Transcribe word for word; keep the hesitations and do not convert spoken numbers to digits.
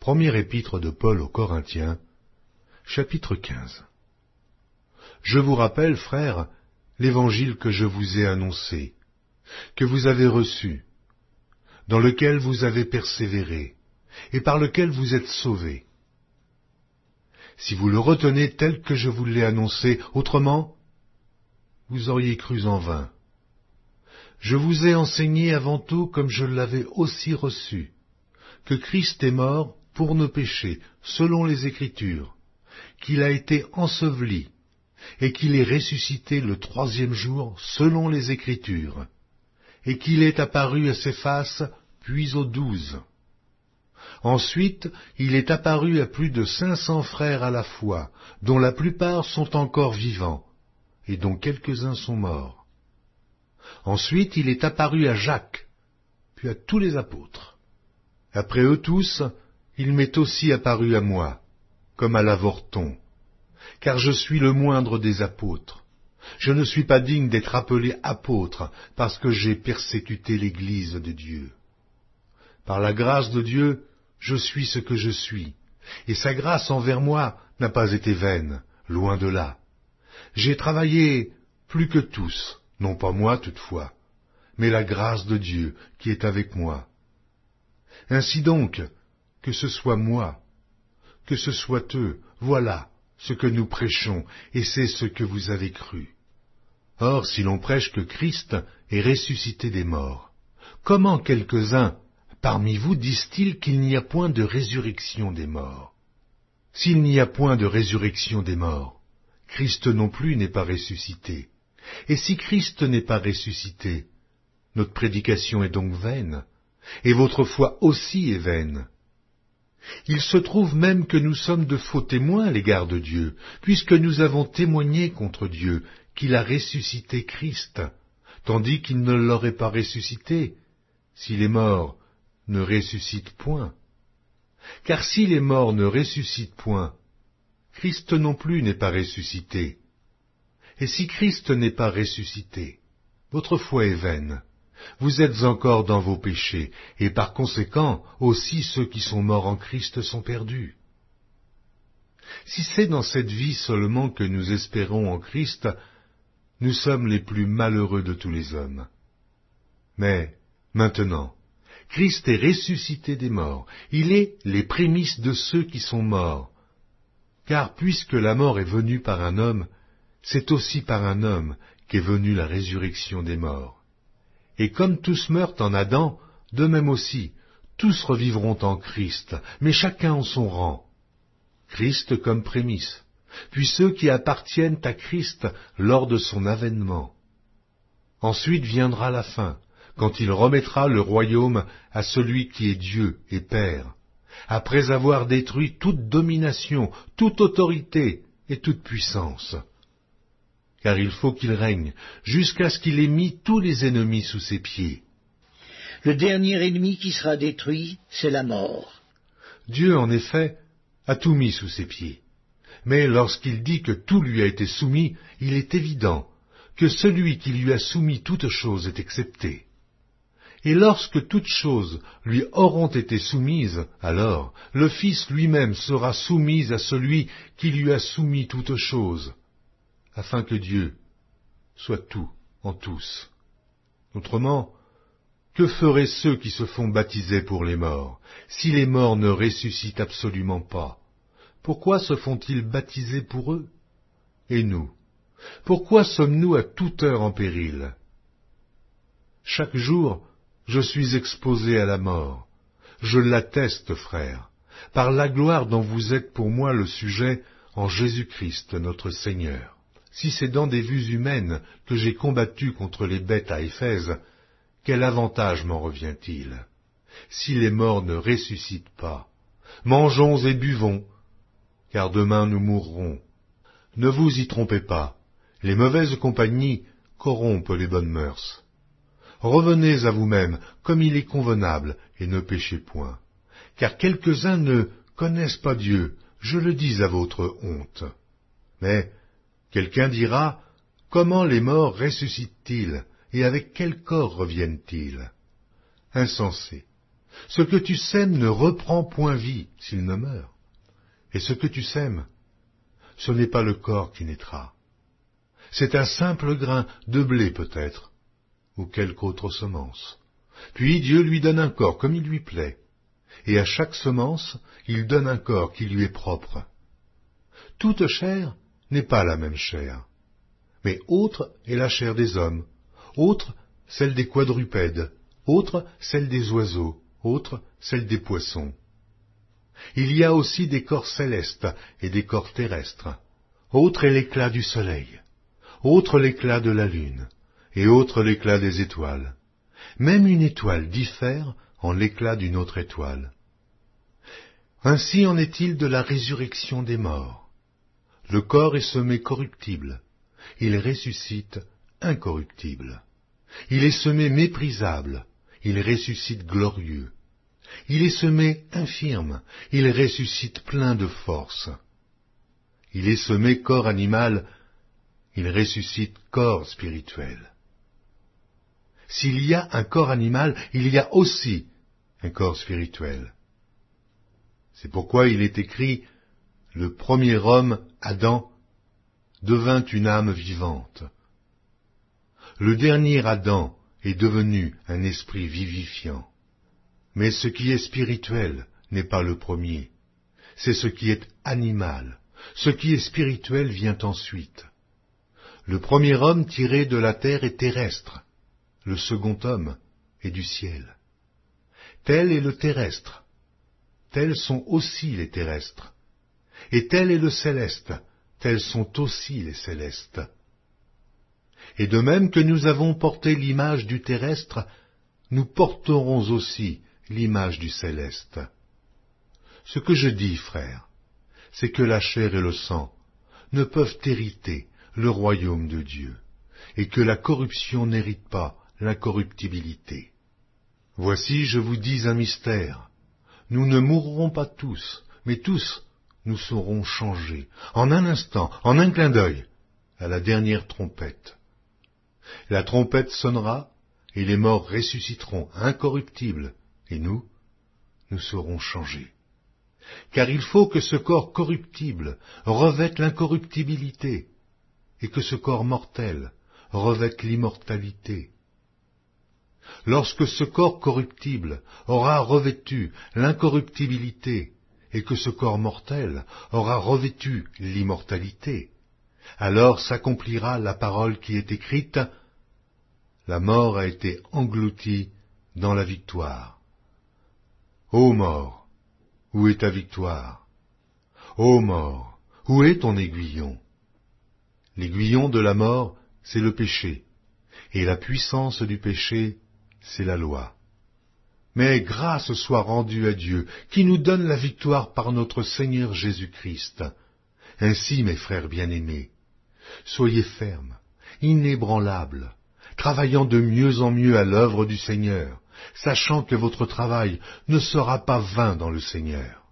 Première épître de Paul aux Corinthiens, chapitre quinze. Je vous rappelle, frères, l'évangile que je vous ai annoncé, que vous avez reçu, dans lequel vous avez persévéré, et par lequel vous êtes sauvés. Si vous le retenez tel que je vous l'ai annoncé, autrement, vous auriez cru en vain. Je vous ai enseigné avant tout, comme je l'avais aussi reçu, que Christ est mort pour nos péchés, selon les Écritures, qu'il a été enseveli, et qu'il est ressuscité le troisième jour, selon les Écritures, et qu'il est apparu à Céphas, puis aux douze. Ensuite, il est apparu à plus de cinq cents frères à la fois, dont la plupart sont encore vivants, et dont quelques-uns sont morts. Ensuite, il est apparu à Jacques, puis à tous les apôtres. Après eux tous, il m'est aussi apparu à moi, comme à l'avorton, car je suis le moindre des apôtres. Je ne suis pas digne d'être appelé apôtre, parce que j'ai persécuté l'Église de Dieu. Par la grâce de Dieu, je suis ce que je suis, et sa grâce envers moi n'a pas été vaine, loin de là. J'ai travaillé plus que tous, non pas moi toutefois, mais la grâce de Dieu qui est avec moi. Ainsi donc, que ce soit moi, que ce soit eux, voilà ce que nous prêchons, et c'est ce que vous avez cru. Or, si l'on prêche que Christ est ressuscité des morts, comment quelques-uns parmi vous disent-ils qu'il n'y a point de résurrection des morts? S'il n'y a point de résurrection des morts, Christ non plus n'est pas ressuscité. Et si Christ n'est pas ressuscité, notre prédication est donc vaine, et votre foi aussi est vaine. Il se trouve même que nous sommes de faux témoins à l'égard de Dieu, puisque nous avons témoigné contre Dieu qu'il a ressuscité Christ, tandis qu'il ne l'aurait pas ressuscité, si les morts ne ressuscitent point. Car si les morts ne ressuscitent point, Christ non plus n'est pas ressuscité. Et si Christ n'est pas ressuscité, votre foi est vaine. Vous êtes encore dans vos péchés, et par conséquent, aussi ceux qui sont morts en Christ sont perdus. Si c'est dans cette vie seulement que nous espérons en Christ, nous sommes les plus malheureux de tous les hommes. Mais, maintenant, Christ est ressuscité des morts, il est les prémices de ceux qui sont morts. Car puisque la mort est venue par un homme, c'est aussi par un homme qu'est venue la résurrection des morts. Et comme tous meurent en Adam, de même aussi, tous revivront en Christ, mais chacun en son rang. Christ comme prémisse, puis ceux qui appartiennent à Christ lors de son avènement. Ensuite viendra la fin, quand il remettra le royaume à celui qui est Dieu et Père, après avoir détruit toute domination, toute autorité et toute puissance. Car il faut qu'il règne, jusqu'à ce qu'il ait mis tous les ennemis sous ses pieds. Le dernier ennemi qui sera détruit, c'est la mort. Dieu, en effet, a tout mis sous ses pieds. Mais lorsqu'il dit que tout lui a été soumis, il est évident que celui qui lui a soumis toutes choses est excepté. Et lorsque toutes choses lui auront été soumises, alors le Fils lui-même sera soumis à celui qui lui a soumis toutes choses, afin que Dieu soit tout en tous. Autrement, que feraient ceux qui se font baptiser pour les morts, si les morts ne ressuscitent absolument pas? Pourquoi se font-ils baptiser pour eux? Et nous, pourquoi sommes-nous à toute heure en péril? Chaque jour, je suis exposé à la mort. Je l'atteste, frères, par la gloire dont vous êtes pour moi le sujet en Jésus-Christ notre Seigneur. Si c'est dans des vues humaines que j'ai combattu contre les bêtes à Éphèse, quel avantage m'en revient-il? Si les morts ne ressuscitent pas, mangeons et buvons, car demain nous mourrons. Ne vous y trompez pas, les mauvaises compagnies corrompent les bonnes mœurs. Revenez à vous-même, comme il est convenable, et ne péchez point. Car quelques-uns ne connaissent pas Dieu, je le dis à votre honte. Mais quelqu'un dira, comment les morts ressuscitent-ils, et avec quel corps reviennent-ils? Insensés. Ce que tu sèmes ne reprend point vie s'il ne meurt. Et ce que tu sèmes, ce n'est pas le corps qui naîtra. C'est un simple grain de blé peut-être, ou quelque autre semence. Puis Dieu lui donne un corps comme il lui plaît, et à chaque semence, il donne un corps qui lui est propre. Toute chair n'est pas la même chair, mais autre est la chair des hommes, autre celle des quadrupèdes, autre celle des oiseaux, autre celle des poissons. Il y a aussi des corps célestes et des corps terrestres. Autre est l'éclat du soleil, autre l'éclat de la lune, et autre l'éclat des étoiles. Même une étoile diffère en l'éclat d'une autre étoile. Ainsi en est-il de la résurrection des morts. Le corps est semé corruptible, il ressuscite incorruptible. Il est semé méprisable, il ressuscite glorieux. Il est semé infirme, il ressuscite plein de force. Il est semé corps animal, il ressuscite corps spirituel. S'il y a un corps animal, il y a aussi un corps spirituel. C'est pourquoi il est écrit, le premier homme, Adam, devint une âme vivante. Le dernier Adam est devenu un esprit vivifiant. Mais ce qui est spirituel n'est pas le premier, c'est ce qui est animal. Ce qui est spirituel vient ensuite. Le premier homme tiré de la terre est terrestre, le second homme est du ciel. Tel est le terrestre, tels sont aussi les terrestres, et tel est le céleste, tels sont aussi les célestes. Et de même que nous avons porté l'image du terrestre, nous porterons aussi l'image du céleste. Ce que je dis, frères, c'est que la chair et le sang ne peuvent hériter le royaume de Dieu, et que la corruption n'hérite pas l'incorruptibilité. Voici, je vous dis un mystère. Nous ne mourrons pas tous, mais tous nous serons changés, en un instant, en un clin d'œil, à la dernière trompette. La trompette sonnera, et les morts ressusciteront incorruptibles, et nous, nous serons changés. Car il faut que ce corps corruptible revête l'incorruptibilité, et que ce corps mortel revête l'immortalité. Lorsque ce corps corruptible aura revêtu l'incorruptibilité, et que ce corps mortel aura revêtu l'immortalité, alors s'accomplira la parole qui est écrite, la mort a été engloutie dans la victoire. Ô mort, où est ta victoire? Ô mort, où est ton aiguillon? L'aiguillon de la mort, c'est le péché, et la puissance du péché, c'est la loi. Mais grâce soit rendue à Dieu, qui nous donne la victoire par notre Seigneur Jésus-Christ. Ainsi, mes frères bien-aimés, soyez fermes, inébranlables, travaillant de mieux en mieux à l'œuvre du Seigneur, sachant que votre travail ne sera pas vain dans le Seigneur.